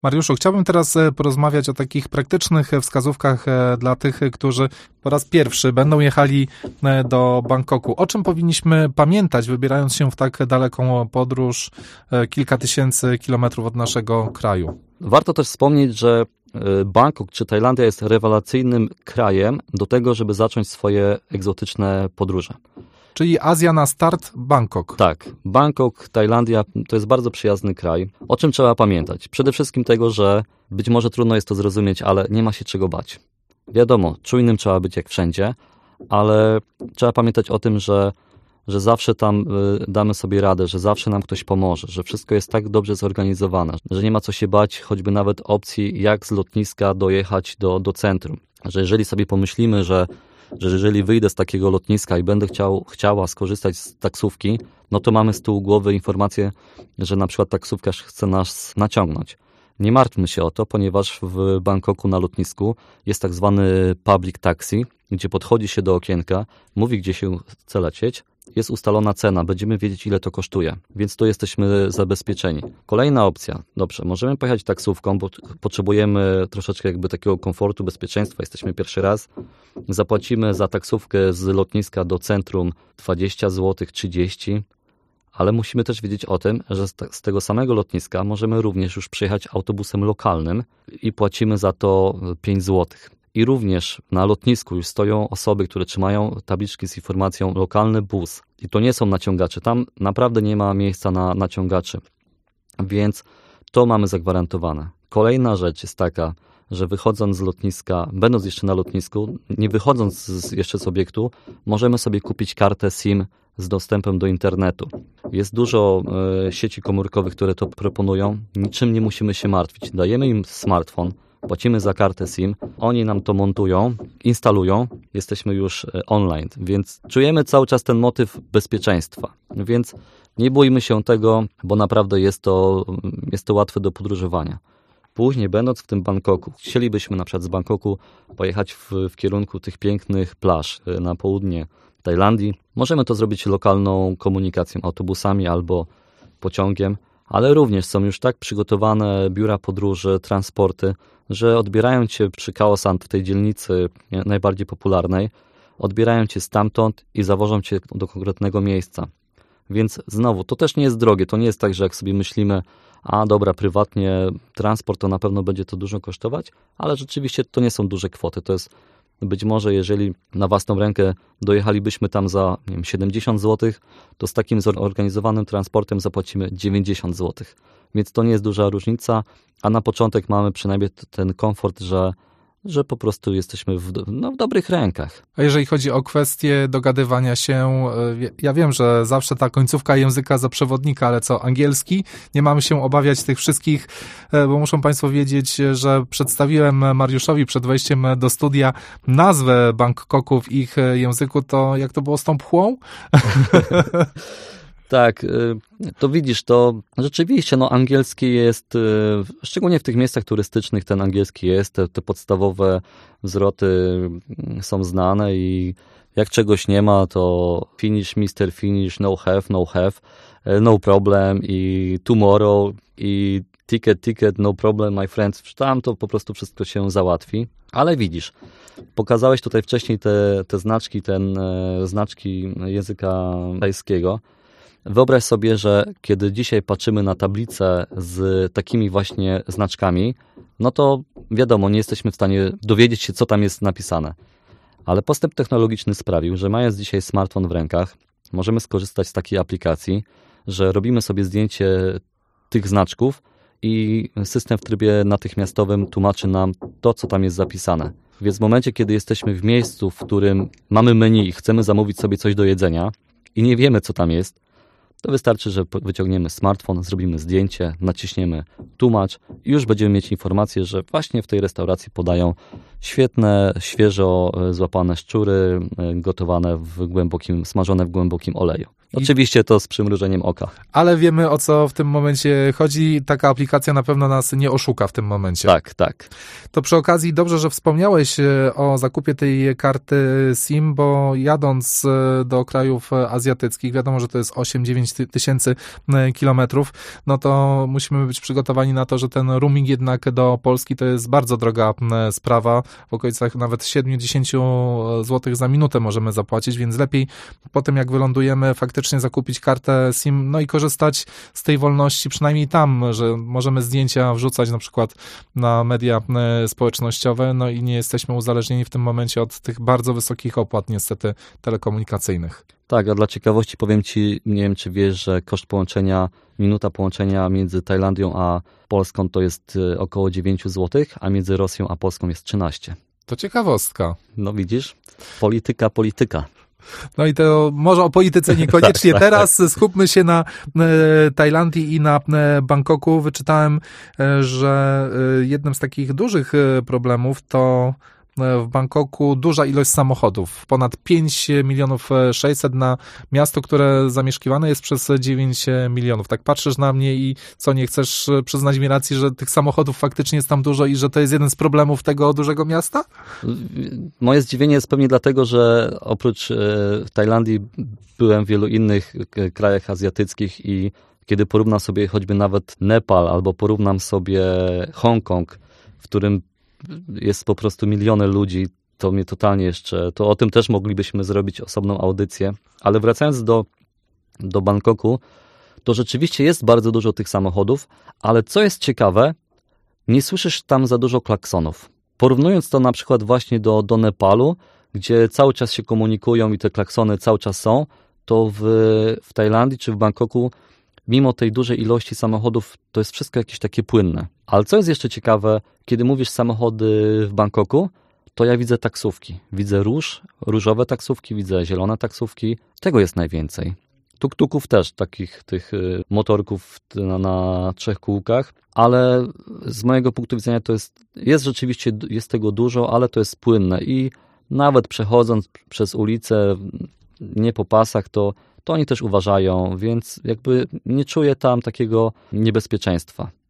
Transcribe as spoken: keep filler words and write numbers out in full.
Mariuszu, chciałbym teraz porozmawiać o takich praktycznych wskazówkach dla tych, którzy po raz pierwszy będą jechali do Bangkoku. O czym powinniśmy pamiętać, wybierając się w tak daleką podróż, kilka tysięcy kilometrów od naszego kraju? Warto też wspomnieć, że Bangkok czy Tajlandia jest rewelacyjnym krajem do tego, żeby zacząć swoje egzotyczne podróże. Czyli Azja na start, Bangkok. Tak, Bangkok, Tajlandia to jest bardzo przyjazny kraj. O czym trzeba pamiętać? Przede wszystkim tego, że być może trudno jest to zrozumieć, ale nie ma się czego bać. Wiadomo, czujnym trzeba być jak wszędzie, ale trzeba pamiętać o tym, że, że zawsze tam damy sobie radę, że zawsze nam ktoś pomoże, że wszystko jest tak dobrze zorganizowane, że nie ma co się bać, choćby nawet opcji, jak z lotniska dojechać do, do centrum. Że jeżeli sobie pomyślimy, że że jeżeli wyjdę z takiego lotniska i będę chciał, chciała skorzystać z taksówki, no to mamy z tyłu głowy informację, że na przykład taksówkarz chce nas naciągnąć. Nie martwmy się o to, ponieważ w Bangkoku na lotnisku jest tak zwany public taxi, gdzie podchodzi się do okienka, mówi, gdzie się chce lecieć, jest ustalona cena, będziemy wiedzieć, ile to kosztuje, więc tu jesteśmy zabezpieczeni. Kolejna opcja, dobrze, możemy pojechać taksówką, bo potrzebujemy troszeczkę jakby takiego komfortu, bezpieczeństwa, jesteśmy pierwszy raz, zapłacimy za taksówkę z lotniska do centrum dwadzieścia złotych, trzydzieści, ale musimy też wiedzieć o tym, że z tego samego lotniska możemy również już przyjechać autobusem lokalnym i płacimy za to pięć złotych. I również na lotnisku już stoją osoby, które trzymają tabliczki z informacją lokalny bus. I to nie są naciągacze. Tam naprawdę nie ma miejsca na naciągaczy. Więc to mamy zagwarantowane. Kolejna rzecz jest taka, że wychodząc z lotniska, będąc jeszcze na lotnisku, nie wychodząc z, jeszcze z obiektu, możemy sobie kupić kartę SIM z dostępem do internetu. Jest dużo e, sieci komórkowych, które to proponują. Niczym nie musimy się martwić. Dajemy im smartfon, płacimy za kartę SIM, oni nam to montują, instalują, jesteśmy już online, więc czujemy cały czas ten motyw bezpieczeństwa. Więc nie bójmy się tego, bo naprawdę jest to, jest to łatwe do podróżowania. Później, będąc w tym Bangkoku, chcielibyśmy na przykład z Bangkoku pojechać w, w kierunku tych pięknych plaż na południe Tajlandii. Możemy to zrobić lokalną komunikacją, autobusami albo pociągiem, ale również są już tak przygotowane biura podróży, transporty, że odbierają cię przy Khao San, w tej dzielnicy najbardziej popularnej, odbierają cię stamtąd i zawożą cię do konkretnego miejsca. Więc znowu, to też nie jest drogie, to nie jest tak, że jak sobie myślimy, a dobra, prywatnie transport to na pewno będzie to dużo kosztować, ale rzeczywiście to nie są duże kwoty, to jest być może jeżeli na własną rękę dojechalibyśmy tam za nie wiem, siedemdziesiąt złotych, to z takim zorganizowanym transportem zapłacimy dziewięćdziesiąt złotych. Więc to nie jest duża różnica, a na początek mamy przynajmniej ten komfort, że, że po prostu jesteśmy w, no, w dobrych rękach. A jeżeli chodzi o kwestię dogadywania się, ja wiem, że zawsze ta końcówka języka za przewodnika, ale co, angielski? Nie mamy się obawiać tych wszystkich, bo muszą Państwo wiedzieć, że przedstawiłem Mariuszowi przed wejściem do studia nazwę Bangkoku w ich języku, to jak to było z tą pchłą? Tak, to widzisz, to rzeczywiście no, angielski jest, szczególnie w tych miejscach turystycznych ten angielski jest, te, te podstawowe zwroty są znane i jak czegoś nie ma, to finish, mister Finish, no have, no have, no problem i tomorrow i ticket, ticket, no problem, my friends. Tam to po prostu wszystko się załatwi. Ale widzisz, pokazałeś tutaj wcześniej te, te znaczki, ten, znaczki języka tajskiego. Wyobraź sobie, że kiedy dzisiaj patrzymy na tablicę z takimi właśnie znaczkami, no to wiadomo, nie jesteśmy w stanie dowiedzieć się, co tam jest napisane. Ale postęp technologiczny sprawił, że mając dzisiaj smartfon w rękach, możemy skorzystać z takiej aplikacji, że robimy sobie zdjęcie tych znaczków i system w trybie natychmiastowym tłumaczy nam to, co tam jest zapisane. Więc w momencie, kiedy jesteśmy w miejscu, w którym mamy menu i chcemy zamówić sobie coś do jedzenia i nie wiemy, co tam jest, to wystarczy, że wyciągniemy smartfon, zrobimy zdjęcie, naciśniemy tłumacz i już będziemy mieć informację, że właśnie w tej restauracji podają Świetne, świeżo złapane szczury, gotowane w głębokim, smażone w głębokim oleju. Oczywiście to z przymrużeniem oka. Ale wiemy, o co w tym momencie chodzi. Taka aplikacja na pewno nas nie oszuka w tym momencie. Tak, tak. To przy okazji dobrze, że wspomniałeś o zakupie tej karty SIM, bo jadąc do krajów azjatyckich, wiadomo, że to jest osiem dziewięć tysięcy kilometrów, no to musimy być przygotowani na to, że ten roaming jednak do Polski to jest bardzo droga sprawa. W okolicach nawet siedemdziesiąt złotych za minutę możemy zapłacić, więc lepiej po tym, jak wylądujemy, faktycznie zakupić kartę SIM, no i korzystać z tej wolności, przynajmniej tam, że możemy zdjęcia wrzucać na przykład na media społecznościowe, no i nie jesteśmy uzależnieni w tym momencie od tych bardzo wysokich opłat niestety telekomunikacyjnych. Tak, a dla ciekawości powiem Ci, nie wiem czy wiesz, że koszt połączenia, minuta połączenia między Tajlandią a Polską to jest około dziewięć złotych, a między Rosją a Polską jest trzynaście. To ciekawostka. No widzisz, polityka, polityka. No i to może o polityce niekoniecznie. tak, tak, Teraz tak. skupmy się na e, Tajlandii i na e, Bangkoku. Wyczytałem, e, że e, jednym z takich dużych e, problemów to w Bangkoku duża ilość samochodów. Ponad pięć milionów sześćset na miasto, które zamieszkiwane jest przez dziewięć milionów. Tak patrzysz na mnie i co, nie chcesz przyznać mi racji, że tych samochodów faktycznie jest tam dużo i że to jest jeden z problemów tego dużego miasta? Moje zdziwienie jest pewnie dlatego, że oprócz w Tajlandii byłem w wielu innych krajach azjatyckich i kiedy porównam sobie choćby nawet Nepal albo porównam sobie Hongkong, w którym jest po prostu miliony ludzi, to mnie totalnie jeszcze, to o tym też moglibyśmy zrobić osobną audycję, ale wracając do, do Bangkoku, to rzeczywiście jest bardzo dużo tych samochodów, ale co jest ciekawe, nie słyszysz tam za dużo klaksonów. Porównując to na przykład właśnie do, do Nepalu, gdzie cały czas się komunikują i te klaksony cały czas są, to w, w Tajlandii czy w Bangkoku mimo tej dużej ilości samochodów to jest wszystko jakieś takie płynne. Ale co jest jeszcze ciekawe, kiedy mówisz samochody w Bangkoku, to ja widzę taksówki. Widzę róż, różowe taksówki, widzę zielone taksówki. Tego jest najwięcej. Tuk-tuków też, takich tych motorków na, na trzech kółkach, ale z mojego punktu widzenia to jest, jest rzeczywiście, jest tego dużo, ale to jest płynne i nawet przechodząc przez ulicę, nie po pasach, to to oni też uważają, więc jakby nie czuję tam takiego niebezpieczeństwa.